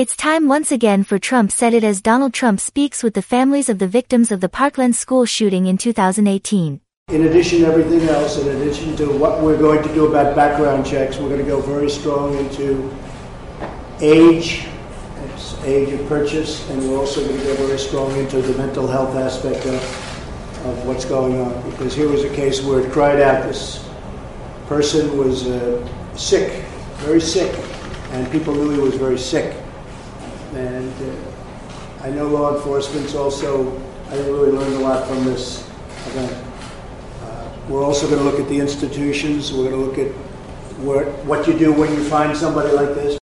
It's time once again for Trump said it as Donald Trump speaks with the families of the victims of the Parkland school shooting in 2018. In addition to everything else, in addition to what we're going to do about background checks, we're going to go very strong into age of purchase, and we're also going to go very strong into the mental health aspect of what's going on. Because here was a case where it cried out, this person was sick, very sick, and people knew he was very sick. And I know law enforcement's also, I really learned a lot from this event. We're also going to look at the institutions. We're going to look at what you do when you find somebody like this.